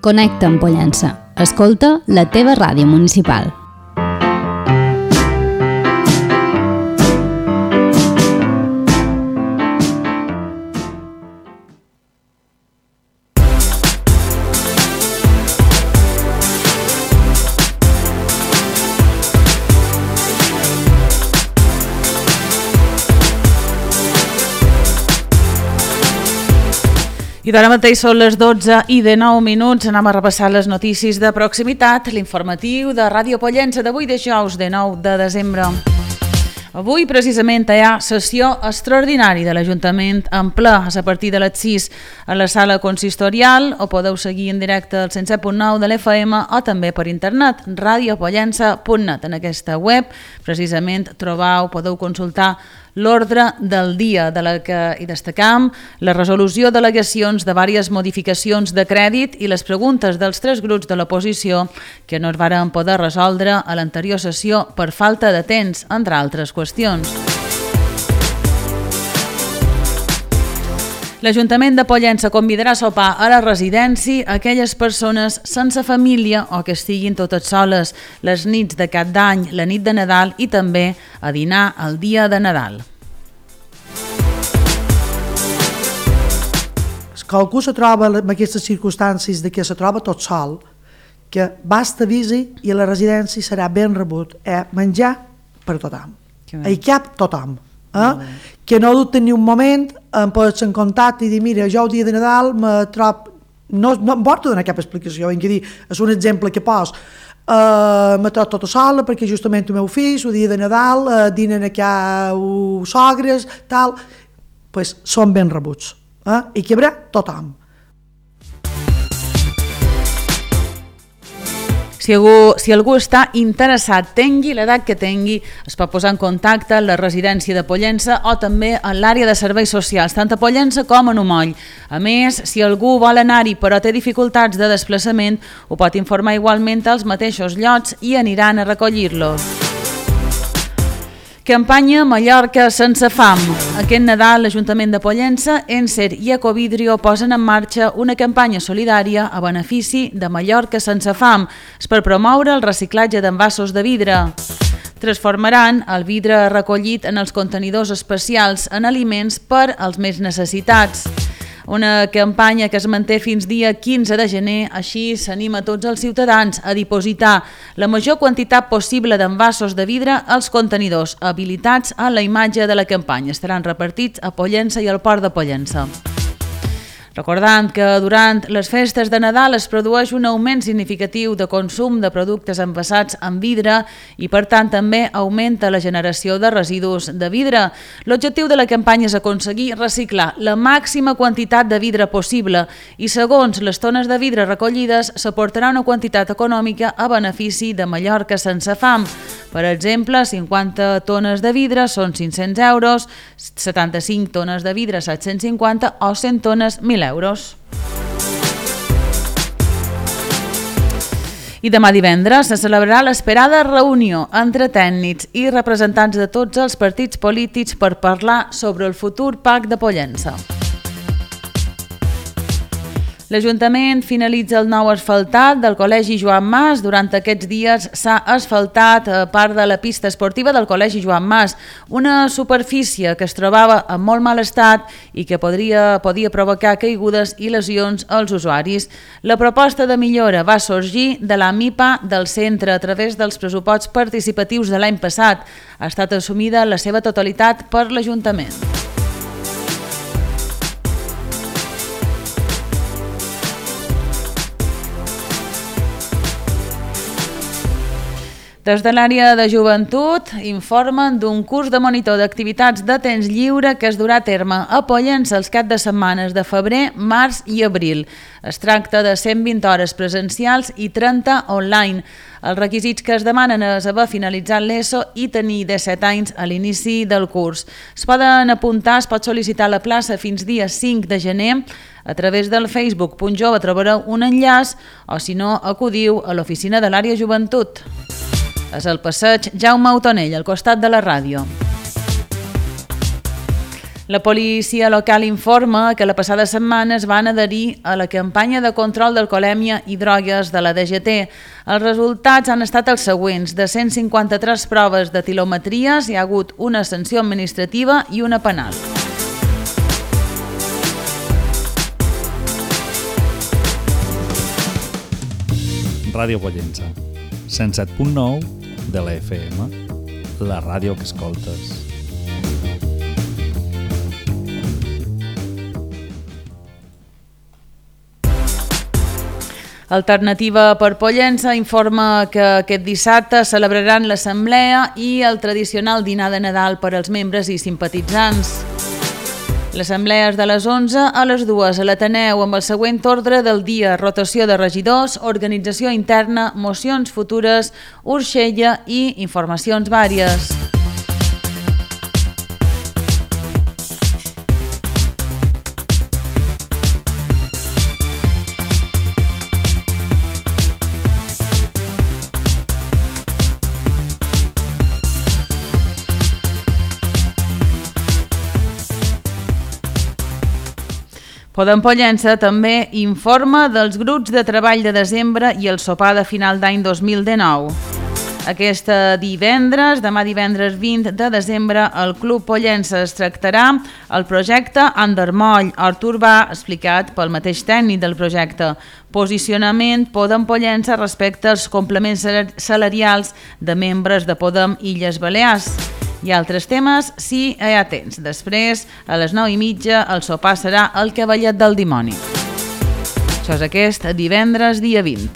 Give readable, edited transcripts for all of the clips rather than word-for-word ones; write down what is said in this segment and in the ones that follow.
Connecta amb Pollença. Escolta la teva ràdio municipal. I d'ara mateix són les 12:09. Anem a repassar les notícies de proximitat, l'informatiu de Ràdio Pollença d'avui dijous de 9 de desembre. Avui precisament hi ha sessió extraordinària de l'Ajuntament en ple a partir de les 6 a la sala consistorial, o podeu seguir en directe al 107.9 de l'FM o també per internet, radiopollença.net. En aquesta web precisament podeu consultar l'ordre del dia i destacam la resolució d'al·legacions de diverses modificacions de crèdit i les preguntes dels 3 grups de l'oposició que no es varen poder resoldre a l'anterior sessió per falta de temps, entre altres qüestions. L'Ajuntament de Pollença convidarà a sopar a la residència aquelles persones sense família o que estiguin totes soles les nits de Cap d'Any, la nit de Nadal i també a dinar el dia de Nadal. Que algú se troba en aquestes circumstàncies de que se troba tot sol, que basta avisi i a la residència serà ben rebut. Menjar per tothom. Hi cap tothom. Que no dubten ni un moment, em pots en contacte i dir, mira, jo el dia de Nadal me trob... No em porto donar cap explicació, és un exemple que pos. Me trobo tota sola perquè justament el meu fill, el dia de Nadal, dinen aquí a sogres, tal... Doncs són ben rebuts. I que hi haurà tothom. Si algú està interessat, tingui l'edat que tingui, es pot posar en contacte a la residència de Pollença o també a l'àrea de serveis socials, tant a Pollença com a Numoll. A més, si algú vol anar-hi però té dificultats de desplaçament, ho pot informar igualment als mateixos llocs i aniran a recollir-los. Campanya Mallorca sense fam. Aquest Nadal l'Ajuntament de Pollença, Encer i Ecovidrio posen en marxa una campanya solidària a benefici de Mallorca sense fam. És per promoure el reciclatge d'envasos de vidre. Transformaran el vidre recollit en els contenidors especials en aliments per als més necessitats. Una campanya que es manté fins dia 15 de gener, així s'anima tots els ciutadans a dipositar la major quantitat possible d'envasos de vidre als contenidors habilitats a la imatge de la campanya. Estaran repartits a Pollença i al Port de Pollença. Recordant que durant les festes de Nadal es produeix un augment significatiu de consum de productes envasats en vidre i per tant també augmenta la generació de residus de vidre. L'objectiu de la campanya és aconseguir reciclar la màxima quantitat de vidre possible i segons les tones de vidre recollides s'aportarà una quantitat econòmica a benefici de Mallorca sense fam. Per exemple, 50 tones de vidre són 500 euros, 75 tones de vidre 750 o 100 tones 1.000 euros. I demà divendres se celebrarà l'esperada reunió entre tècnics i representants de tots els partits polítics per parlar sobre el futur PAC de Pollença. L'Ajuntament finalitza el nou asfaltat del Col·legi Joan Mas. Durant aquests dies s'ha asfaltat part de la pista esportiva del Col·legi Joan Mas, una superfície que es trobava en molt mal estat i que podia provocar caigudes i lesions als usuaris. La proposta de millora va sorgir de la MIPA del centre a través dels pressuposts participatius de l'any passat. Ha estat assumida la seva totalitat per l'Ajuntament. Des de l'àrea de joventut informen d'un curs de monitor d'activitats de temps lliure que es durà a terme a Pollença els caps de setmanes de febrer, març i abril. Es tracta de 120 hores presencials i 30 online. Els requisits que es demanen és haver finalitzat l'ESO i tenir 17 anys a l'inici del curs. Es pot sol·licitar la plaça fins dia 5 de gener. A través del facebook.jove trobareu un enllaç o, si no, acudiu a l'oficina de l'àrea joventut. És el passeig Jaume Autonell, al costat de la ràdio. La policia local informa que la passada setmana es van adherir a la campanya de control d'alcoholèmia i drogues de la DGT. Els resultats han estat els següents. De 153 proves d'etilometries hi ha hagut una sanció administrativa i una penal. Ràdio Pollença, 107.9 de la FM, la ràdio que escoltes. Alternativa per Pollença informa que aquest dissabte celebraran l'assemblea i el tradicional dinar de Nadal per als membres i simpatitzants. L'assemblea és de les 11 a les 2 a l'Ateneu amb el següent ordre del dia: rotació de regidors, organització interna, mocions futures, Urxella i informacions vàries. Podem Pollença també informa dels grups de treball de desembre i el sopar de final d'any 2019. Demà divendres 20 de desembre, al Club Pollença es tractarà el projecte Andermoll, hort urbà, explicat pel mateix tècnic del projecte. Posicionament Podem Pollença respecte als complements salarials de membres de Podem Illes Balears. I altres temes, si hi ha temps. Després, a les 9:30, el sopar serà el Cavallet del Dimoni. Això és aquest divendres, dia 20.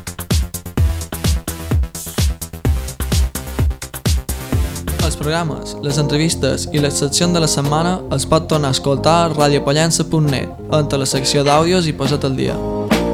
Els programes, les entrevistes i les seccions de la setmana els pot tornar a escoltar a radiopollença.net, entre la secció d'àudios i Posa't al dia.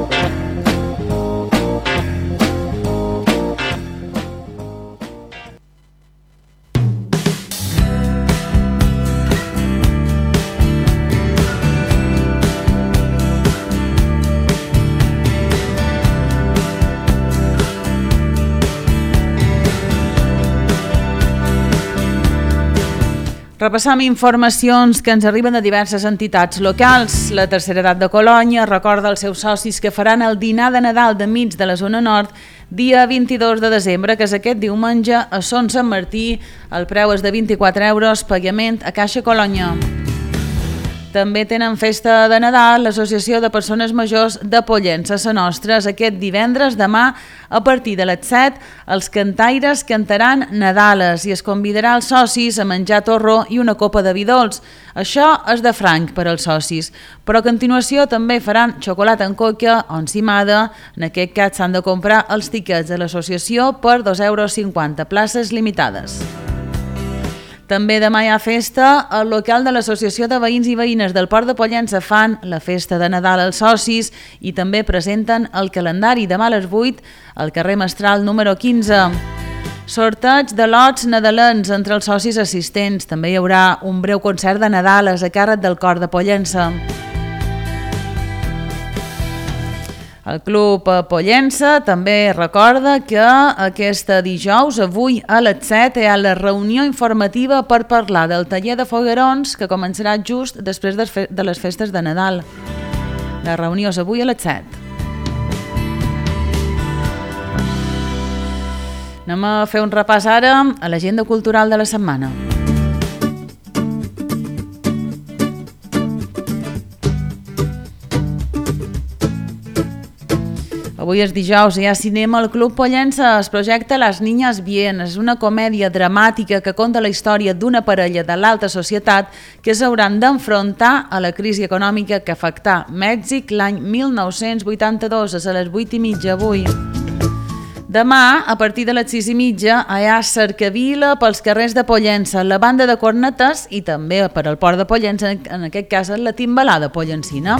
Repassam informacions que ens arriben de diverses entitats locals. La Tercera Edat de Colònia recorda als seus socis que faran el dinar de Nadal de mig de la zona nord dia 22 de desembre, que és aquest diumenge, a Son Sant Martí. El preu és de 24 €, pagament a Caixa Colònia. També tenen festa de Nadal l'Associació de Persones Majors de Pollença, Sa Nostra. Aquest divendres, demà, a partir de les 7, els cantaires cantaran Nadales i es convidarà els socis a menjar torró i una copa de vi dolç. Això és de franc per als socis, però a continuació també faran xocolata en coca o encimada. En aquest cas s'han de comprar els tiquets de l'associació per 2,50 €, places limitades. També demà hi ha festa. Al local de l'Associació de Veïns i Veïnes del Port de Pollença fan la festa de Nadal als socis i també presenten el calendari demà a les 8 al carrer Mestral número 15. Sorteig de lots nadalens entre els socis assistents. També hi haurà un breu concert de Nadales a càrrec del Cor de Pollença. El Club Pollença també recorda que aquest dijous, avui a les 7, hi ha la reunió informativa per parlar del taller de foguerons que començarà just després de les festes de Nadal. La reunió és avui a les 7. Anem a fer un repàs ara a l'agenda cultural de la setmana. Avui és dijous, hi ha cinema al Club Pollença. Es projecta Las Niñas Bien. És una comèdia dramàtica que conta la història d'una parella de l'alta societat que s'hauran d'enfrontar a la crisi econòmica que afectà Mèxic l'any 1982. És a les 8:30 avui. Demà, a partir de les 6:30, hi ha cercavila pels carrers de Pollença, la banda de cornetes i també per al Port de Pollença, en aquest cas la timbalada pollencina.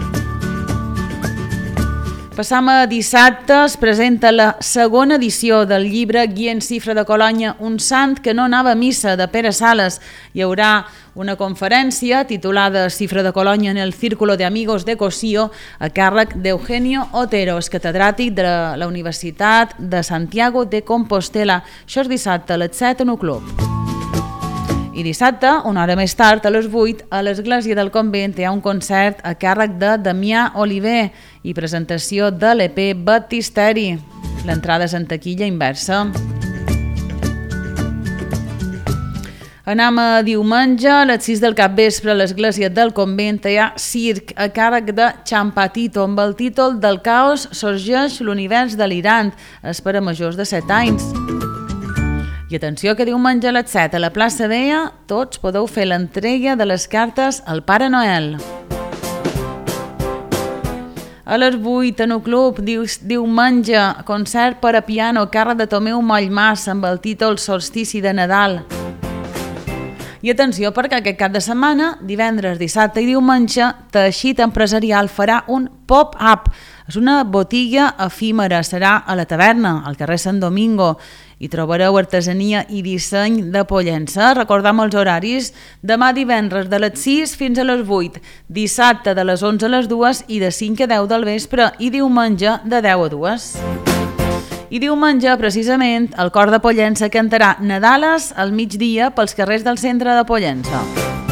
Passam a dissabte, es presenta la segona edició del llibre Guia en Cifra de Colònia, un sant que no anava a missa, de Pere Sales. Hi haurà una conferència titulada Cifra de Colònia en el Círculo de Amigos de Cosío a càrrec d'Eugenio Otero, catedràtic de la Universitat de Santiago de Compostela. Això és dissabte a les 7 en un club. I dissabte, una hora més tard, a les 8, a l'Església del Convent hi ha un concert a càrrec de Damià Oliver i presentació de l'EP Baptisteri. L'entrada és en taquilla inversa. Anem a diumenge, a les 6 del capvespre, a l'Església del Convent hi ha circ a càrrec de Champatito, amb el títol Del caos sorgeix l'univers delirant. És per a majors de 7 anys. I atenció que diumenge a les 7 a la plaça Vella tots podeu fer l'entrega de les cartes al Pare Noel. A les 8 en un club diumenge concert per a piano a càrrec de Tomeu Mollmàs amb el títol Solstici de Nadal. I atenció perquè aquest cap de setmana, divendres, dissabte i diumenge, Teixit Empresarial farà un pop-up. És una botiga efímera, serà a la taverna, al carrer Sant Domingo. Hi trobareu artesania i disseny de Pollença. Recordem els horaris: demà divendres de les 6 fins a les 8, dissabte de les 11 a les 2 i de 5 a 10 del vespre i diumenge de 10 a 2. I diumenge, precisament, el cor de Pollença cantarà Nadales al migdia pels carrers del centre de Pollença.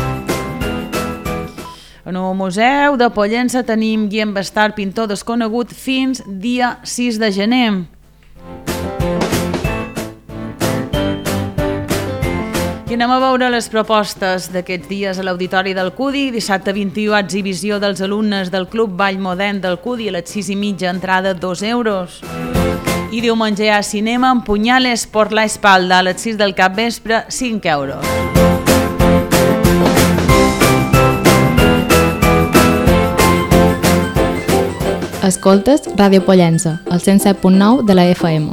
En el Museu de Pollença tenim Guillem Bastard, pintor desconegut, fins dia 6 de gener. I anem a veure les propostes d'aquests dies a l'Auditori del CUDI. Dissabte 21, exhibició dels alumnes del Club Ball Modern del CUDI a les 6:30, entrada 2 euros. I diumenge hi ha cinema amb Punyales por la espalda a les 6 del capvespre, 5 euros. Escoltes Ràdio Pollença, al 107.9 de la FM.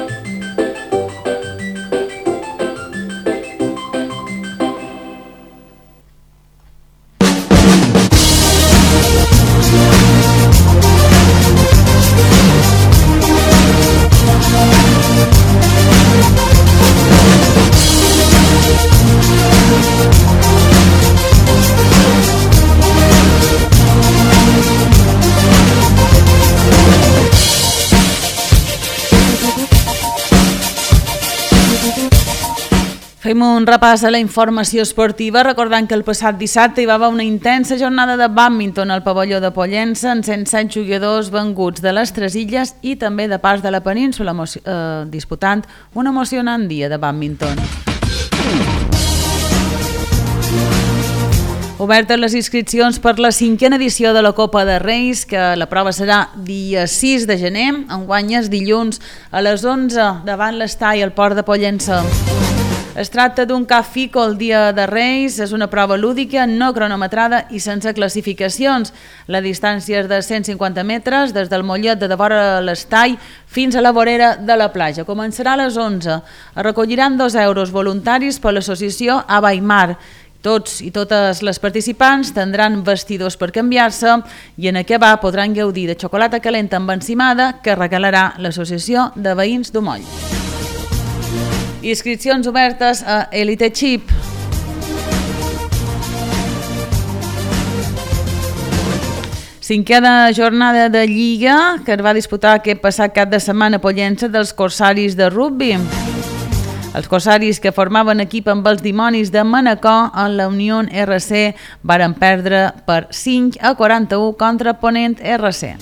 Fem un repàs a la informació esportiva, recordant que el passat dissabte hi va haver una intensa jornada de bàdminton al pavelló de Pollença, amb 107 jugadors venguts de les Tres Illes i també de parts de la península, disputant un emocionant dia de bàdminton. Obertes les inscripcions per la 5a edició de la Copa de Reis, que la prova serà dia 6 de gener, enguany és dilluns a les 11 davant l'Estall al Port de Pollença. Es tracta d'un cap fico el dia de Reis, és una prova lúdica, no cronometrada i sense classificacions. La distància és de 150 metres, des del mollet de devora l'Estall fins a la vorera de la platja. Començarà a les 11. Es recolliran 2 euros voluntaris per l'associació Abaimar. Tots i totes les participants tindran vestidors per canviar-se i en acabar podran gaudir de xocolata calenta amb encimada que regalarà l'Associació de Veïns d'Umoll. Inscripcions obertes a Elite Chip. Cinquena jornada de Lliga que es va disputar aquest passat cap de setmana a Pollença dels corsaris de rugbi. Els corsaris que formaven equip amb els dimonis de Manacor en la Unió RC varen perdre per 5-41 contra Ponent RC.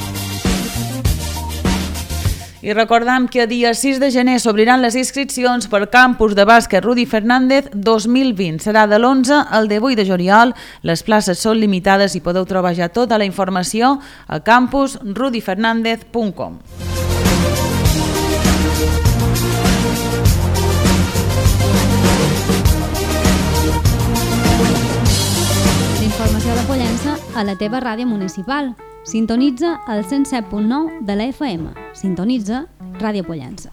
I recordem que dia 6 de gener s'obriran les inscripcions per Campus de Bàsquet Rudy Fernández 2020. Serà de l'11 al 18 de juliol. Les places són limitades i podeu trobar ja tota la informació a campusrudyfernandez.com. Informació de Pollença a la teva ràdio municipal. Sintonitza el 107.9 de la FM. Sintonitza Ràdio Pollença.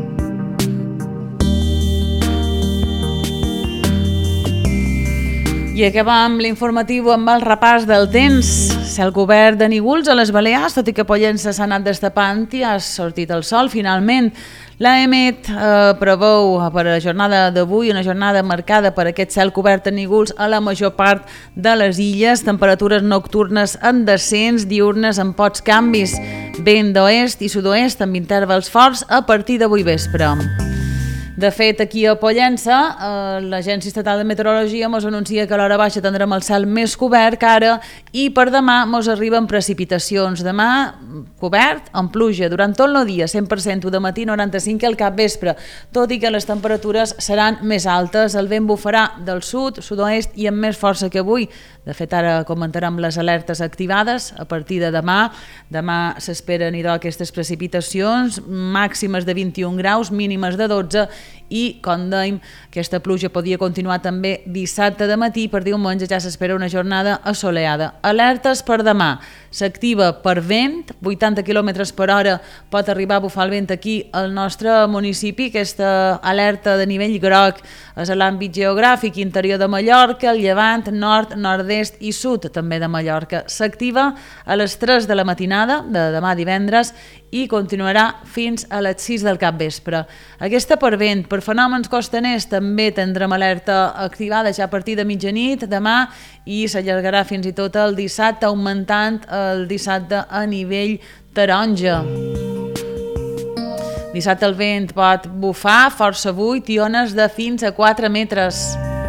I I acabam l'informatiu amb el repàs del temps. Cel cobert de núvols a les Balears, tot i que Pollença s'ha anat destapant i ha sortit el sol finalment. L'AEMET preveu per a la jornada d'avui una jornada marcada per aquest cel cobert de núvols a la major part de les illes, temperatures nocturnes en descens, diurnes amb pocs canvis, vent d'oest i sud-oest amb intervals forts a partir d'avui vespre. De fet, aquí a Pollença, l'Agència Estatal de Meteorologia ens anuncia que a l'hora baixa tindrem el cel més cobert que ara i per demà ens arriben precipitacions. Demà, cobert, amb pluja, durant tot el dia, 100% de matí, 95% al capvespre, tot i que les temperatures seran més altes. El vent bufarà del sud, sud-oest i amb més força que avui. De fet, ara comentarem les alertes activades a partir de demà. Demà s'esperen aquestes precipitacions, màximes de 21 graus, mínimes de 12, i, com dèiem, aquesta pluja podia continuar també dissabte de matí. Per diumenge ja s'espera una jornada assolellada. Alertes per demà. S'activa per vent, 80 km per hora pot arribar a bufar el vent aquí al nostre municipi. Aquesta alerta de nivell groc és a l'àmbit geogràfic interior de Mallorca, el llevant, nord, nord-est i sud també de Mallorca. S'activa a les 3 de la matinada de demà divendres i continuarà fins a les 6 del capvespre. Aquesta per vent. Per fenòmens costaners també tindrem alerta activada ja a partir de mitjanit demà i s'allargarà fins i tot el dissabte, augmentant el dissabte a nivell taronja. Dissabte el vent pot bufar força buit i ones de fins a 4 metres.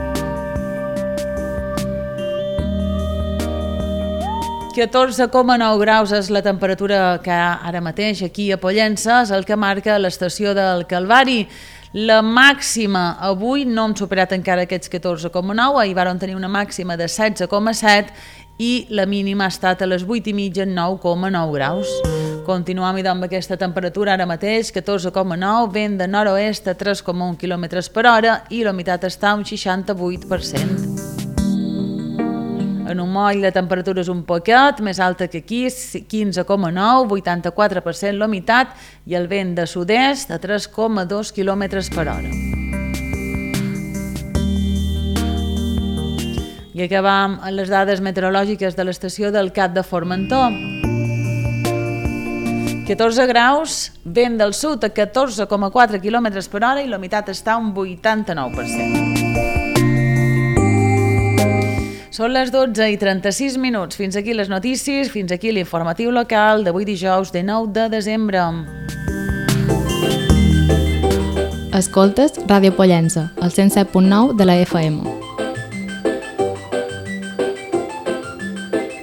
Que 14,9 graus és la temperatura que ara mateix aquí a Pollença, és el que marca l'estació del Calvari. La màxima avui no hem superat encara aquests 14,9, ahir vàrem tenir una màxima de 16,7 i la mínima ha estat a les 8:30 en 9,9 graus. Continuem amb aquesta temperatura ara mateix, 14,9, vent de nord-oest a 3,1 km per hora i la humitat està a un 68%. En un moll la temperatura és un poquet més alta que aquí, 15,9, 84% la humitat i el vent de sud-est a 3,2 km per hora. I acabam amb les dades meteorològiques de l'estació del Cap de Formentor. 14 graus, vent del sud a 14,4 km per hora i la humitat està a un 89%. Són les 12:36. Fins aquí les notícies, fins aquí l'informatiu local d'avui dijous de 9 de desembre. Escoltes Ràdio Pollença, al 107.9 de la FM.